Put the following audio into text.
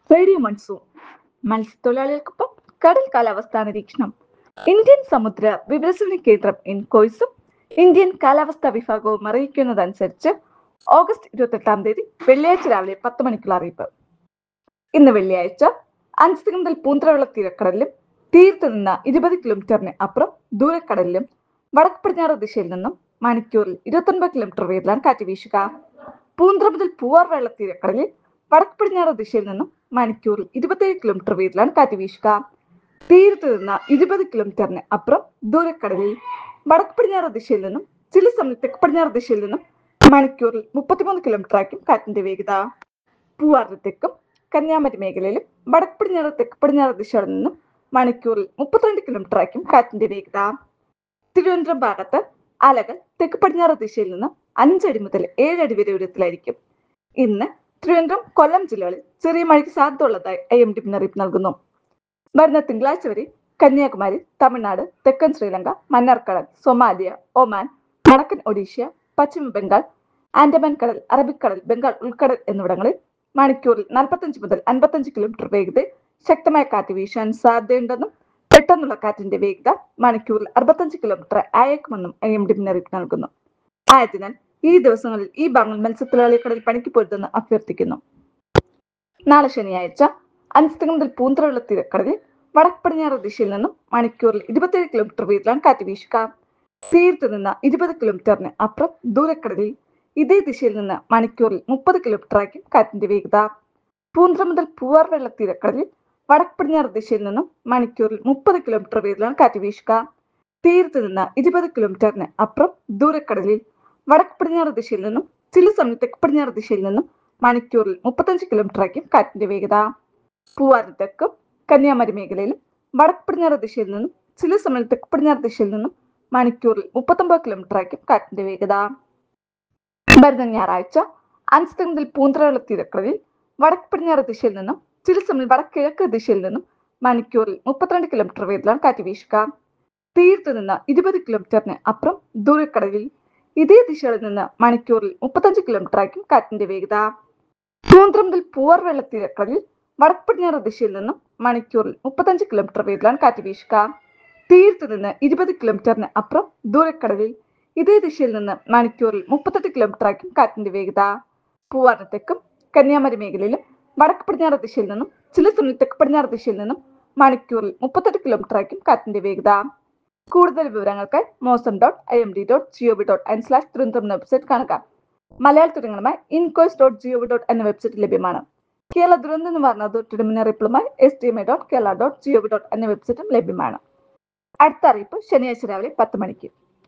Radio monsoon മത്സ്യത്തൊഴിലാളികൾക്കൊപ്പം കടൽ കാലാവസ്ഥാ നിരീക്ഷണം. ഇന്ത്യൻ സമുദ്ര വിവരസേവന കേന്ദ്രം ഇൻകോയ്സും ഇന്ത്യൻ കാലാവസ്ഥാ വിഭാഗവും അറിയിക്കുന്നതനുസരിച്ച് ഓഗസ്റ്റ് 28 വെള്ളിയാഴ്ച രാവിലെ 10 മണിക്കുള്ള അറിയിപ്പ്. ഇന്ന് വെള്ളിയാഴ്ച അഞ്ച് മുതൽ പൂന്തറവെള്ള തീരക്കടലിലും തീരത്ത് നിന്ന് 20 കിലോമീറ്ററിന് അപ്പുറം ദൂരക്കടലിലും വടക്ക് പടിഞ്ഞാറ് ദിശയിൽ നിന്നും മണിക്കൂറിൽ 29 കിലോമീറ്റർ വേഗത്തിലാണ് കാറ്റ് വീശുക. പൂന്തറ മുതൽ പൂവാർ വെള്ള തീരക്കടലിൽ വടക്ക് പടിഞ്ഞാറ് ദിശയിൽ നിന്നും മണിക്കൂറിൽ 27 കിലോമീറ്റർ വേഗത്തിലാണ് കാറ്റ് വീശുക. തീരത്ത് നിന്ന് 20 കിലോമീറ്ററിന് അപ്പുറം ദൂരക്കടലിൽ വടക്ക് പടിഞ്ഞാറ് ദിശയിൽ നിന്നും ചില സമയം തെക്ക് പടിഞ്ഞാറ് ദിശയിൽ നിന്നും മണിക്കൂറിൽ 33 കിലോമീറ്റർ ആയിരിക്കും കാറ്റിന്റെ വേഗത. പൂവാറിന് തെക്കും കന്യാകുമാരി മേഖലയിലും വടക്ക് പടിഞ്ഞാറ് തെക്ക് പടിഞ്ഞാറ് ദിശകളിൽ നിന്നും മണിക്കൂറിൽ 32 കിലോമീറ്റർ ആയിരിക്കും കാറ്റിന്റെ വേഗത. തിരുവനന്തപുരം ഭാഗത്ത് അലകൾ തെക്ക് പടിഞ്ഞാറ് ദിശയിൽ നിന്ന് 5 അടി മുതൽ 7 അടി വരെ ഉയരത്തിലായിരിക്കും. ഇന്ന് തിരുവനന്തപുരം കൊല്ലം ജില്ലകളിൽ ചെറിയ മഴയ്ക്ക് സാധ്യത ഉള്ളതായി IMD മുന്നറിയിപ്പ് നൽകുന്നു. വരുന്ന തിങ്കളാഴ്ച വരെ കന്യാകുമാരി, തമിഴ്നാട്, തെക്കൻ ശ്രീലങ്ക, മന്നാർക്കടൽ, സൊമാലിയ, ഒമാൻ, വടക്കൻ ഒഡീഷ്യ, പശ്ചിമ ബംഗാൾ, ആൻഡമാൻ കടൽ, അറബിക്കടൽ, ബംഗാൾ ഉൾക്കടൽ എന്നിവിടങ്ങളിൽ മണിക്കൂറിൽ 45 മുതൽ 55 കിലോമീറ്റർ വേഗതയിൽ ശക്തമായ കാറ്റ് വീശാൻ സാധ്യതയുണ്ടെന്നും പെട്ടെന്നുള്ള കാറ്റിന്റെ വേഗത മണിക്കൂറിൽ 65 കിലോമീറ്റർ ആയേക്കുമെന്നും IMD മുന്നറിയിപ്പ് നൽകുന്നു. ആയതിനാൽ ഈ ദിവസങ്ങളിൽ ഈ ഭാഗങ്ങൾ മത്സ്യത്തൊഴിലാളി കടൽ പണിക്ക് പൊരുതെന്ന് അഭ്യർത്ഥിക്കുന്നു. നാളെ ശനിയാഴ്ച അഞ്ച് മുതൽ പൂന്തറവെള്ള തീരക്കടലിൽ വടക്ക് പടിഞ്ഞാറ് ദിശയിൽ നിന്നും മണിക്കൂറിൽ 27 കിലോമീറ്റർ വേഗത്തിലാണ് കാറ്റ് വീശുക. തീരത്ത് നിന്ന് 20 കിലോമീറ്ററിന് അപ്പുറം ദൂരക്കടലിൽ ഇതേ ദിശയിൽ നിന്ന് മണിക്കൂറിൽ 30 കിലോമീറ്റർ ആയിരിക്കും കാറ്റിന്റെ വേഗത. പൂന്തറ മുതൽ പൂവാർ വെള്ള തീരക്കടലിൽ വടക്ക് പടിഞ്ഞാറ് ദിശയിൽ നിന്നും മണിക്കൂറിൽ 30 കിലോമീറ്റർ വേഗത്തിലാണ് കാറ്റ് വീശുക. തീരത്ത് നിന്ന് 20 കിലോമീറ്ററിന് അപ്പുറം ദൂരക്കടലിൽ വടക്ക് പടിഞ്ഞാറ് ദിശയിൽ നിന്നും ചില സമയം തെക്ക് പടിഞ്ഞാറ് ദിശയിൽ നിന്നും മണിക്കൂറിൽ 35 കിലോമീറ്റർ ആയിരിക്കും കാറ്റിന്റെ വേഗത. പൂവാറിന് തെക്കും കന്യാകുമാരി മേഖലയിലും വടക്ക് പടിഞ്ഞാറ് ദിശയിൽ നിന്നും ചില സമയം തെക്ക് പടിഞ്ഞാറ് ദിശയിൽ നിന്നും മണിക്കൂറിൽ 39 കിലോമീറ്റർ ആയിരിക്കും കാറ്റിന്റെ വേഗത. വരുന്ന ഞായറാഴ്ച അഞ്ച് മുതൽ പൂന്തറവെള്ള തീരക്കടലിൽ വടക്ക് പടിഞ്ഞാറ് ദിശയിൽ നിന്നും ചില സമയം വടക്ക് കിഴക്ക് ദിശയിൽ നിന്നും മണിക്കൂറിൽ 32 കിലോമീറ്റർ വേഗത്തിലാണ് കാറ്റ് വീശുക. തീരത്ത് നിന്ന് 20 കിലോമീറ്ററിന് അപ്പുറം ദൂരക്കടലിൽ ഇതേ ദിശകളിൽ നിന്ന് മണിക്കൂറിൽ 35 കിലോമീറ്റർ ആയിരിക്കും കാറ്റിന്റെ വേഗത. പൂന്തറ മുതൽ പൂവാർ വെള്ള തീരക്കടലിൽ വടക്ക് പടിഞ്ഞാറ് ദിശയിൽ നിന്നും മണിക്കൂറിൽ 35 കിലോമീറ്റർ വേഗത്തിലാണ് കാറ്റ് വീശുക. തീരത്ത് നിന്ന് 20 കിലോമീറ്ററിന് അപ്പുറം ദൂരക്കടലിൽ ഇതേ ദിശയിൽ നിന്ന് മണിക്കൂറിൽ 38 കിലോമീറ്റർ ആയിരിക്കും കാറ്റിന്റെ വേഗത. പൂവാറിന് തെക്കും കന്യാകുമാരി മേഖലയിലും വടക്ക് പടിഞ്ഞാറ് ദിശയിൽ നിന്നും ചില സമയം തെക്ക് പടിഞ്ഞാറ് ദിശയിൽ നിന്നും മണിക്കൂറിൽ 38 കിലോമീറ്റർ ആയിരിക്കും കാറ്റിന്റെ വേഗത. കൂടുതൽ വിവരങ്ങൾക്കായി mosam.imd.gov.in/തിരുവനന്തപുരം എന്ന വെബ്സൈറ്റ് കാണുക. മലയാളത്തിലുമായി incos.gov.in എന്ന വെബ്സൈറ്റ് ലഭ്യമാണ്. കേരള ദുരന്ത നിവാരണ അതോറിറ്റിയുടെ മുന്നറിയിപ്പുമായി sdmi.kerala.gov.in എന്ന വെബ്സൈറ്റും ലഭ്യമാണ്. അടുത്ത അറിയിപ്പ് ശനിയാഴ്ച രാവിലെ 10 മണിക്ക്.